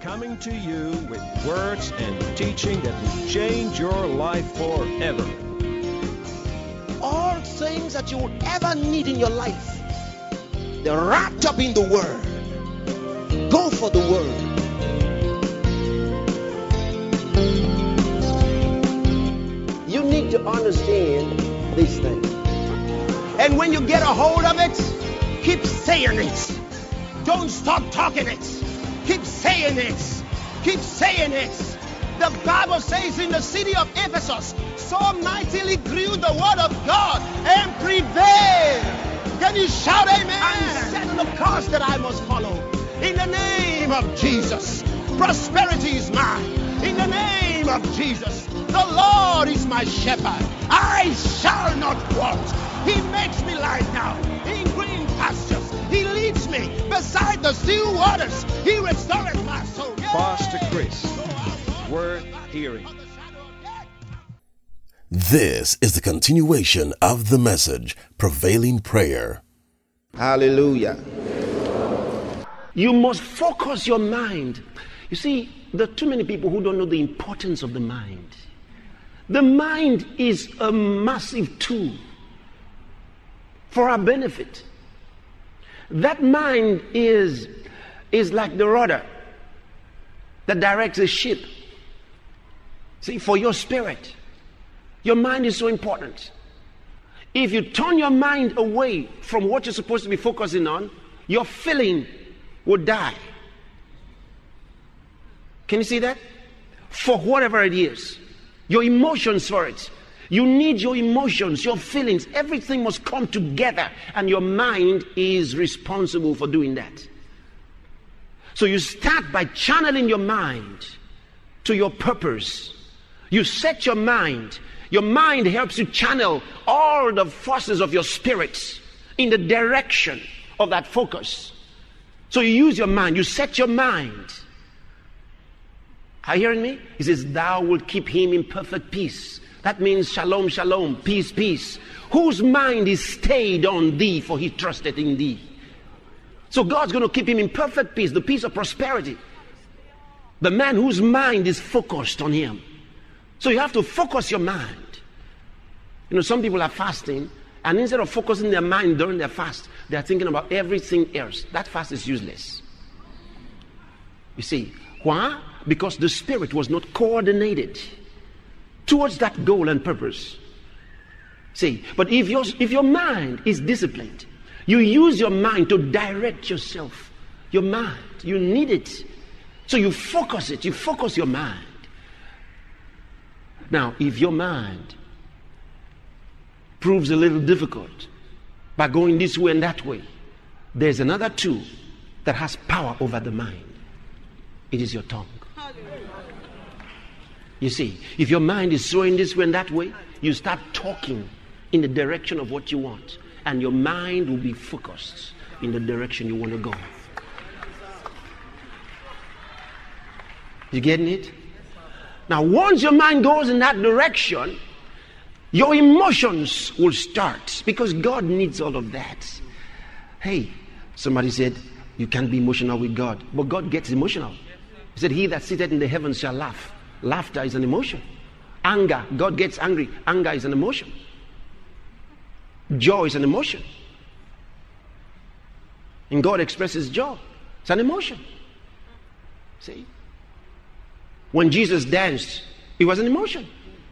coming to you with words and teaching that will change your life forever. All things that you will ever need in your life, they're wrapped up in the Word. Go for the Word. You need to understand these things. And when you get a hold of it, keep saying it. Don't stop talking it. Keep saying it. Keep saying it. The Bible says in the city of Ephesus, so mightily grew the word of God and prevailed. Can you shout amen? And set the course that I must follow. In the name of Jesus, prosperity is mine. In the name of Jesus, the Lord is my shepherd. I shall not want. He makes me lie down in green pastures. He leads me beside the still waters. He restores my soul. Pastor Chris, worth hearing. This is the continuation of the message, Prevailing Prayer. Hallelujah. You must focus your mind. You see, there are too many people who don't know the importance of the mind. The mind is a massive tool for our benefit. That mind is like the rudder that directs a ship. See, for your spirit, your mind is so important. If you turn your mind away from what you're supposed to be focusing on, your feeling will die. Can you see that? For whatever it is, your emotions for it. You need your emotions, your feelings, everything must come together, and your mind is responsible for doing that. So you start by channeling your mind to your purpose. You set your mind. Your mind helps you channel all the forces of your spirit in the direction of that focus. So you use your mind, you set your mind. Are you hearing me? He says, thou wilt keep him in perfect peace. That means shalom, shalom, peace, peace. Whose mind is stayed on thee, for he trusted in thee. So God's going to keep him in perfect peace, the peace of prosperity. The man whose mind is focused on him. So you have to focus your mind. You know, some people are fasting, and instead of focusing their mind during their fast, they are thinking about everything else. That fast is useless. You see, why? Because the spirit was not coordinated towards that goal and purpose. See, but if your mind is disciplined, you use your mind to direct yourself. Your mind, you need it. So you focus it, you focus your mind. Now, if your mind proves a little difficult by going this way and that way, there's another tool that has power over the mind. It is your tongue. You see, if your mind is swaying this way and that way, you start talking in the direction of what you want, and your mind will be focused in the direction you want to go. You getting it? Now, once your mind goes in that direction, your emotions will start, because God needs all of that. Hey, somebody said, you can't be emotional with God. But God gets emotional. He said, he that sitteth in the heavens shall laugh. Laughter is an emotion. Anger, God gets angry. Anger is an emotion. Joy is an emotion. And God expresses joy. It's an emotion. See? When Jesus danced, it was an emotion.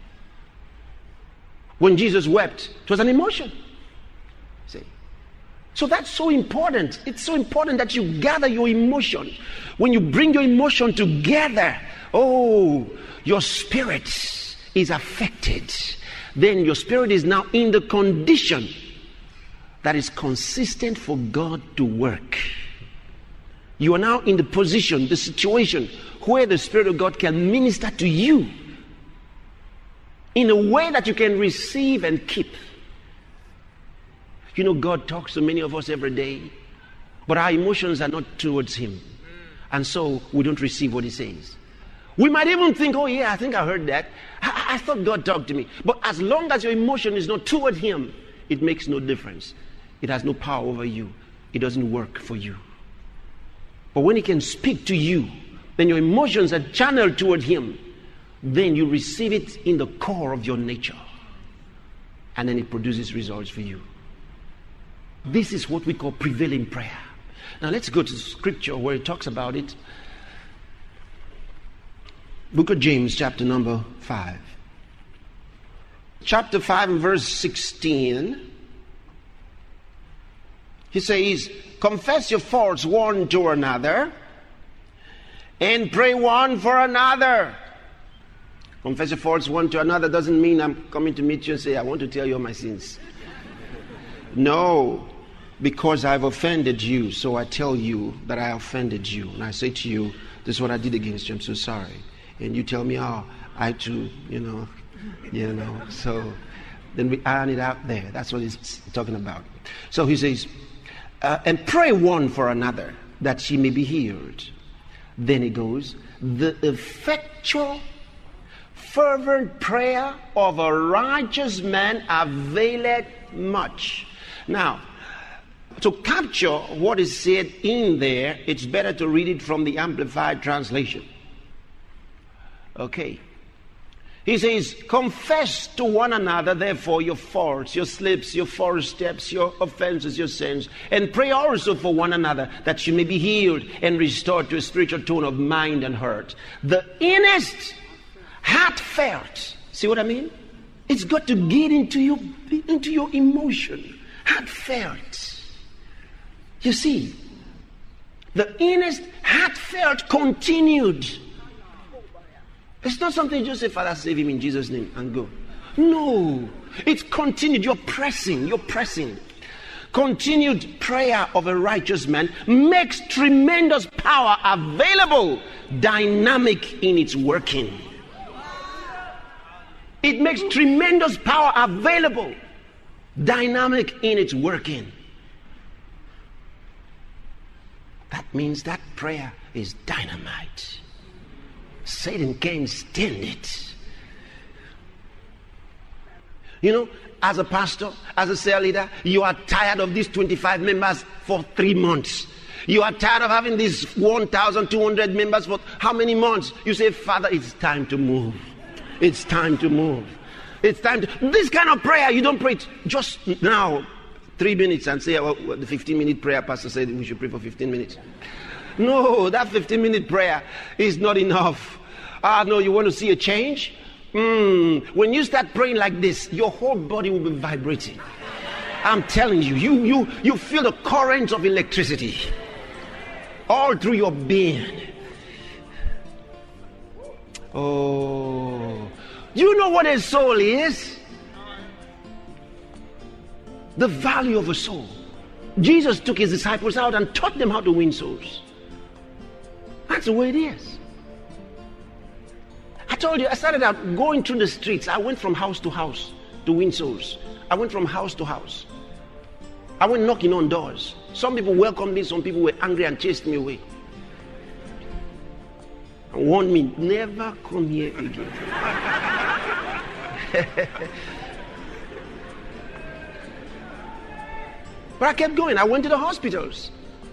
When Jesus wept, it was an emotion. See? So that's so important. It's so important that you gather your emotion. When you bring your emotion together, oh, your spirit is affected. Then your spirit is now in the condition that is consistent for God to work. You are now in the position, the situation where the Spirit of God can minister to you in a way that you can receive and keep. You know, God talks to many of us every day, but our emotions are not towards Him. And so we don't receive what He says. We might even think, oh yeah, I think I heard that. I thought God talked to me. But as long as your emotion is not toward Him, it makes no difference. It has no power over you. It doesn't work for you. But when He can speak to you then your emotions are channeled toward him, then you receive it in the core of your nature. And then it produces results for you. This is what we call prevailing prayer. Now let's go to scripture where it talks about it. Book of James, chapter number 5. Chapter 5 and verse 16. He says, confess your faults one to another and pray one for another. Confess your faults one to another doesn't mean I'm coming to meet you and say, I want to tell you all my sins. No, because I've offended you, so I tell you that I offended you. And I say to you, this is what I did against you, I'm so sorry. And you tell me, oh, I too, so then we iron it out there. That's what he's talking about. So he says, and pray one for another, that she may be healed. Then he goes, the effectual, fervent prayer of a righteous man availeth much. Now, to capture what is said in there, it's better to read it from the Amplified Translation. Okay. He says, confess to one another, therefore, your faults, your slips, your false steps, your offenses, your sins, and pray also for one another that you may be healed and restored to a spiritual tone of mind and heart. The earnest, heartfelt, see what I mean? It's got to get into your emotion. Heartfelt. You see, the earnest, heartfelt, continued. It's not something you just say, Father, save him in Jesus' name and go. No. It's continued. You're pressing. Continued prayer of a righteous man makes tremendous power available, dynamic in its working. It makes tremendous power available, dynamic in its working. That means that prayer is dynamite. Satan can't stand it. As a pastor, as a cell leader, you are tired of these 25 members for 3 months. You are tired of having these 1,200 members for how many months? You say, Father, it's time to move. It's time to move. It's time to... This kind of prayer, you don't pray it just now, 3 minutes, and say, well, the 15-minute prayer, pastor said we should pray for 15 minutes. No, that 15-minute prayer is not enough. No, you want to see a change? When you start praying like this, your whole body will be vibrating. I'm telling you, you feel the currents of electricity all through your being. Oh, you know what a soul is? The value of a soul. Jesus took his disciples out and taught them how to win souls. That's the way it is. I told you, I started out going through the streets. I went from house to house to win souls. I went from house to house. I went knocking on doors. Some people welcomed me, some people were angry and chased me away. And warned me, never come here again. But I kept going. I went to the hospitals.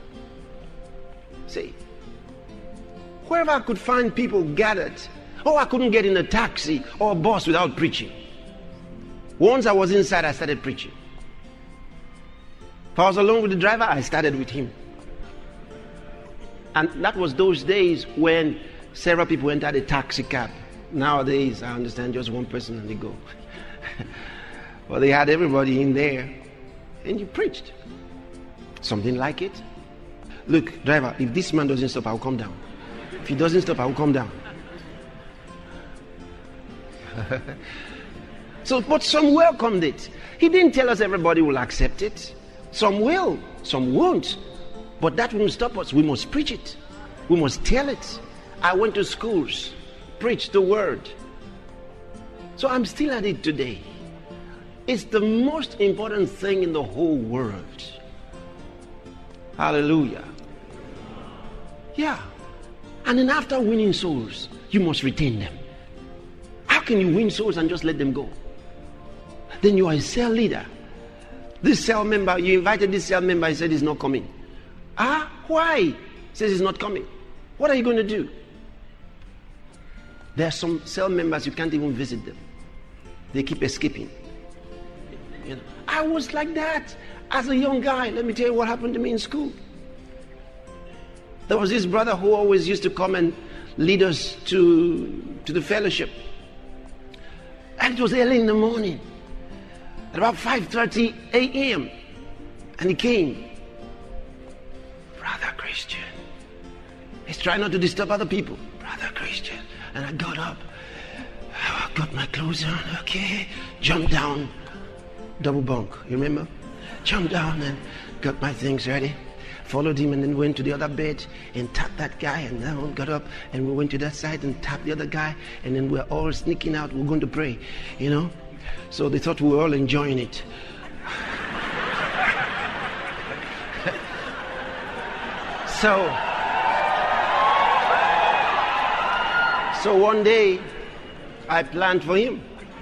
See, wherever I could find people gathered. Oh, I couldn't get in a taxi or a bus without preaching. Once I was inside, I started preaching. If I was alone with the driver, I started with him. And that was those days when several people entered a taxi cab. Nowadays, I understand just one person and they go. Well, they had everybody in there. And you preached. Something like it. Look, driver, if this man doesn't stop, I'll come down. If he doesn't stop, I'll come down. So, but some welcomed it. He didn't tell us everybody will accept it. Some will, some won't. But that won't stop us. We must preach it. We must tell it. I went to schools, preached the word. So I'm still at it today. It's the most important thing in the whole world. Hallelujah. Yeah. And then after winning souls, you must retain them. How can you win souls and just let them go? Then you are a cell leader. This cell member, you invited this cell member, he said he's not coming. Why? He says he's not coming. What are you going to do? There are some cell members, you can't even visit them. They keep escaping. You know, I was like that as a young guy. Let me tell you what happened to me in school. There was this brother who always used to come and lead us to the fellowship. And it was early in the morning, at about 5:30 a.m. And he came. Brother Christian. He's trying not to disturb other people. Brother Christian. And I got up. I got my clothes on. Okay. Jumped down. Double bunk. You remember? Jumped down and got my things ready. Followed him and then went to the other bed and tapped that guy, and then got up and we went to that side and tapped the other guy, and then we're all sneaking out. We're going to pray, you know. So they thought we were all enjoying it. So one day I planned for him.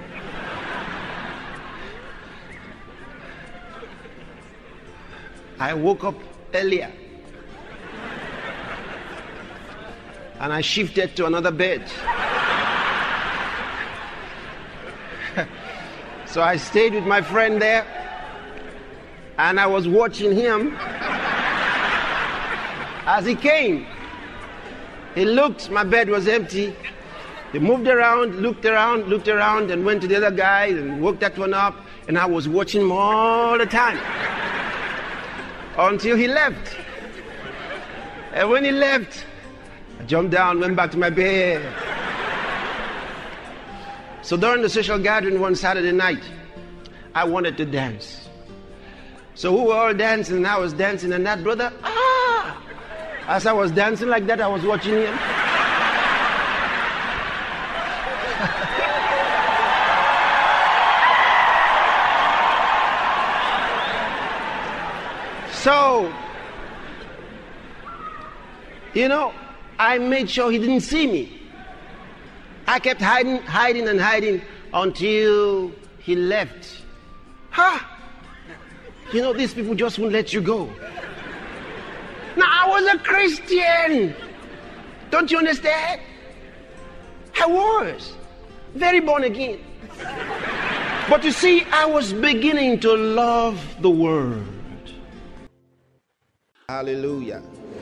I woke up earlier and I shifted to another bed. So I stayed with my friend there and I was watching him as he came. He looked, my bed was empty. He moved around, looked around and went to the other guy and woke that one up, and I was watching him all the time until he left. And when he left, I jumped down, went back to my bed. So during the social gathering one Saturday night, I wanted to dance. So we were all dancing, and I was dancing, and that brother, as I was dancing like that, I was watching him. So, you know, I made sure he didn't see me. I kept hiding until he left. You know, these people just won't let you go. Now, I was a Christian. Don't you understand? I was very born again. But you see, I was beginning to love the word. Hallelujah.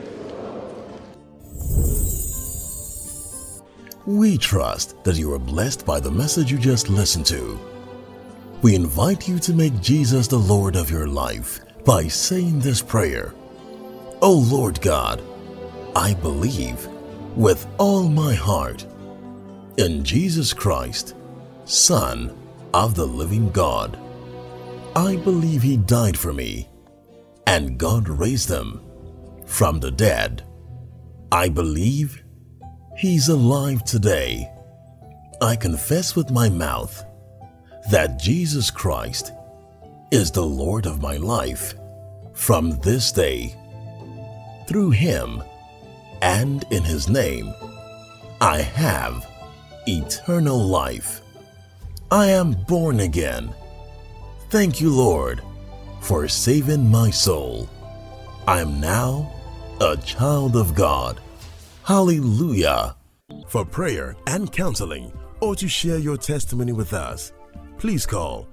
We trust that you are blessed by the message you just listened to. We invite you to make Jesus the Lord of your life by saying this prayer. O Lord God, I believe with all my heart in Jesus Christ, Son of the living God. I believe He died for me and God raised Him from the dead. I believe He's alive today. I confess with my mouth that Jesus Christ is the Lord of my life from this day. Through Him and in His name, I have eternal life. I am born again. Thank you, Lord, for saving my soul. I am now a child of God. Hallelujah. For prayer and counseling, or to share your testimony with us, please call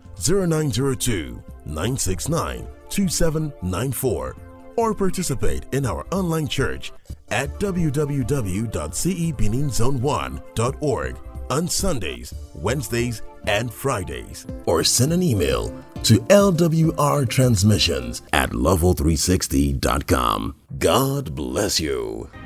0902-969-2794 or participate in our online church at www.cebeninzone1.org on Sundays, Wednesdays, and Fridays. Or send an email to lwrtransmissions@level360.com. God bless you.